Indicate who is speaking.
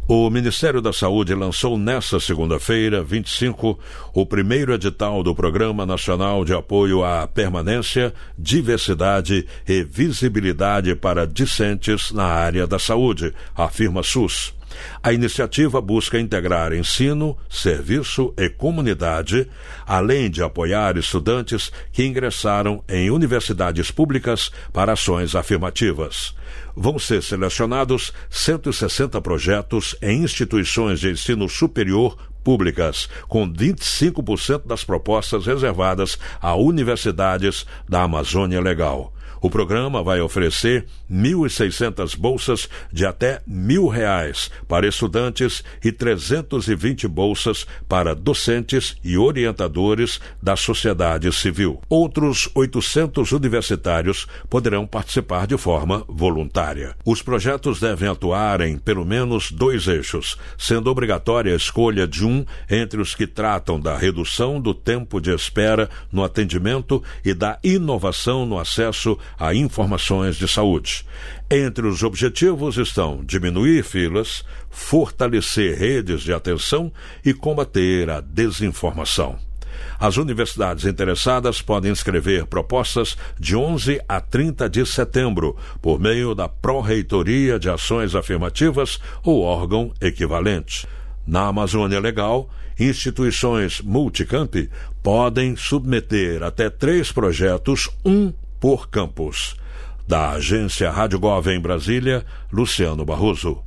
Speaker 1: O Ministério da Saúde lançou nesta segunda-feira, 25, o primeiro edital do Programa Nacional de Apoio à Permanência, Diversidade e Visibilidade para Discentes na área da saúde, afirma SUS. A iniciativa busca integrar ensino, serviço e comunidade, além de apoiar estudantes que ingressaram em universidades públicas para ações afirmativas. Vão ser selecionados 160 projetos em instituições de ensino superior públicas, com 25% das propostas reservadas a universidades da Amazônia Legal. O programa vai oferecer 1.600 bolsas de até R$1.000 para estudantes e 320 bolsas para docentes e orientadores da sociedade civil. Outros 800 universitários poderão participar de forma voluntária. Os projetos devem atuar em pelo menos 2 eixos, sendo obrigatória a escolha de um entre os que tratam da redução do tempo de espera no atendimento e da inovação no acesso a informações de saúde. Entre os objetivos estão diminuir filas, fortalecer redes de atenção e combater a desinformação. As universidades interessadas podem inscrever propostas de 11 a 30 de setembro, por meio da Pró-Reitoria de Ações Afirmativas ou órgão equivalente. Na Amazônia Legal, instituições multicamp podem submeter até 3 projetos, um por campus. Da agência Rádio Gov em Brasília, Luciano Barroso.